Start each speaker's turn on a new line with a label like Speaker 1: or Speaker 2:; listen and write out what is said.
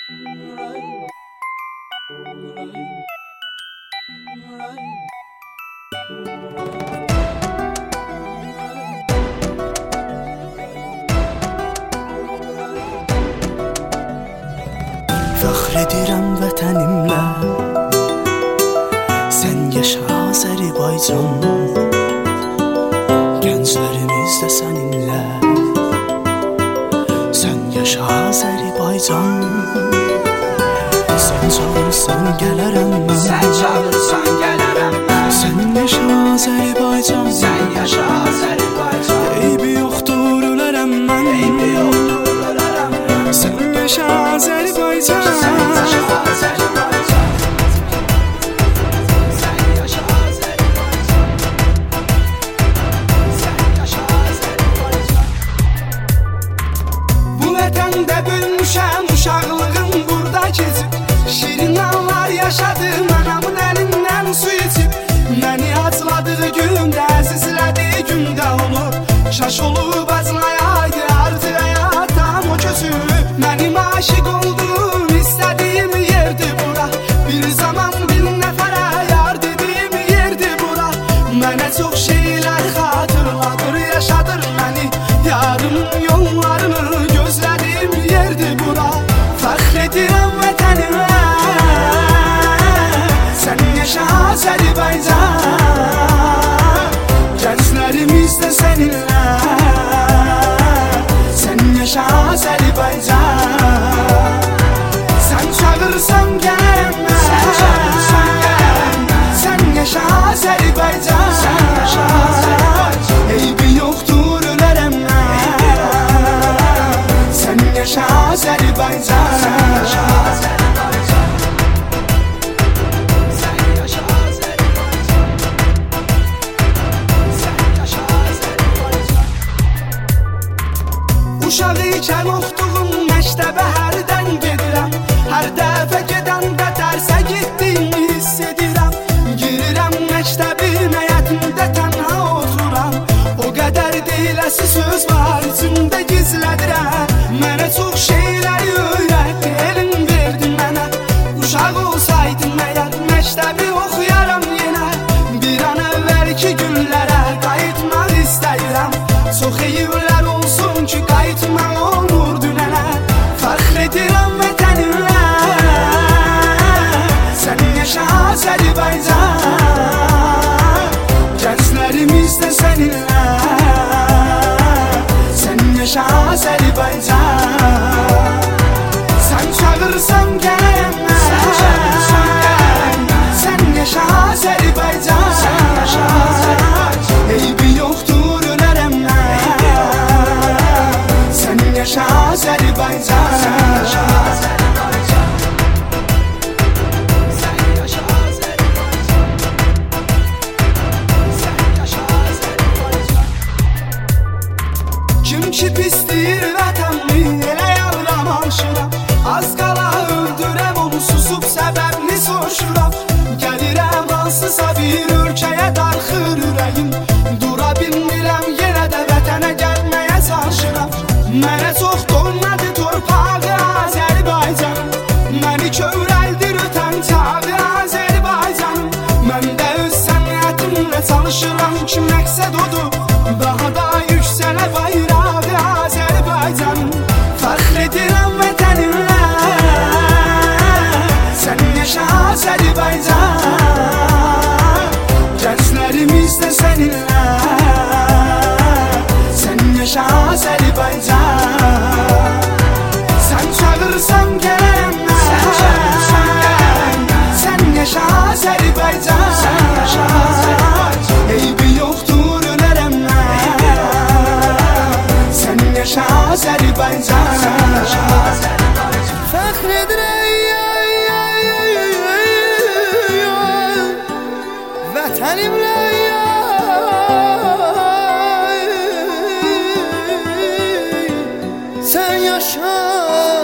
Speaker 1: Fəxr edirəm vətənimlə, sən yaşa Azərbaycan. Gənclərimiz də səninlə, sən yaşa Azərbaycan. Sən çağırsan gələrəm mən,
Speaker 2: sən çağırsan gələrəm mən.
Speaker 1: Sən yaşa Azərbaycan,
Speaker 2: sən yaşa Azərbaycan.
Speaker 1: Eybi yoxdur ölərəm mən,
Speaker 2: eybi yoxdur ölərəm mən.
Speaker 1: Sən yaşa Azərbaycan,
Speaker 2: sən yaşa Azərbaycan. Sən yaşa Azərbaycan. Sən yaşa Azərbaycan.
Speaker 1: Bu vətəndə bölmüşəm uşaqlığım burada keçib. Şirin anlar yaşadım anamın əlindən su içib. Məni acladığı gündə, əzizlədiyi gündə onu şaş olub aclayaydı, artıq həyatdan o köçüb. Mənim aşiq oldum, istədiyim yerdir bura. Bir zaman bir nəfərə yar dediyim yerdir bura. Mənə çox şeylər xatırladır, yaşadır məni. Yarın yollarını gözlədiyim yerdir bura. Fəxr edirəm vətənimə, sən yaşa Azərbaycan. Gənclərimiz də səninlə, sən yaşa Azərbaycan. Sən çağırsan gələrəm mən,
Speaker 2: sən çağırsan gələrəm mən.
Speaker 1: sən yaşa Azərbaycan,
Speaker 2: sən yaşa Azərbaycan.
Speaker 1: Eybi yoxdur ölərəm mən, sən yaşa Azərbaycan,
Speaker 2: sən yaşa Azərbaycan. Sən yaşa Azərbaycan. Sən yaşa Azərbaycan.
Speaker 1: Uşaq ikən oxuduğum məktəbə hərdən gedirəm. Hər dəfə gedəndə dərsə getdiyimi hiss edirəm. Girirəm məktəbin həyətində tənha oturam. O qədər deyiləsi söz var içimdə gizlədirəm. Mənə çox şeyləri öyrətdi, elm verdi mənə. Uşaq olsaydım məyər məktəbi oxuyaram yenə. Bir an əvvəlki günlərə qayıtmaq istəyirəm. Çox eyiblər olsun ki qayıtmaq olur dünənə. Fəxr edirəm vətənimlə, sən yaşa Azərbaycan. Gənclərimiz də səninlə, sən yaşa Azərbaycan. Sən çağırsan gələrəm mən,
Speaker 2: sən çağırsan gələrəm mən.
Speaker 1: sən yaşa Azərbaycan,
Speaker 2: sən yaşa Azərbaycan.
Speaker 1: Eybi yoxdur ölərəm mən, sən yaşa Azərbaycan,
Speaker 2: sən yaşa Azərbaycan. Sən yaşa Azərbaycan. Sən yaşa Azərbaycan.
Speaker 1: Kim ki pisdir vətənmi, elə yavram alışıram. Az qala öldürəm onu, susub səbəbini soruşuram. Gəlirəm hansısa bir ölkəyə darxır ürəyim. Dura bilmirəm, yenə də vətənə gəlməyə çalışıram. Mənə çox doymadı torpağı Azərbaycanım. Məni kövrəldir ötən çağı Azərbaycanım. Mən də öz səniyyətimlə çalışıram ki məqsəd odur, daha da yüksələ bayrağı Azərbaycanım. Fəxr edirəm vətənimlə, sən yaşa Azərbaycan. Gənclərimiz də səninlə, sən yaşa Azərbaycan. Sən çağırsan gələrəm mən,
Speaker 2: sən çağırsan gələrəm mən.
Speaker 1: sən yaşa Azərbaycan,
Speaker 2: sən yaşa Azərbaycan.
Speaker 1: Eybi yoxdur ölərəm mən, sən yaşa Azərbaycan,
Speaker 2: sən yaşa Azərbaycan.
Speaker 1: Fəxr edirəm vətənimlə, sən yaşa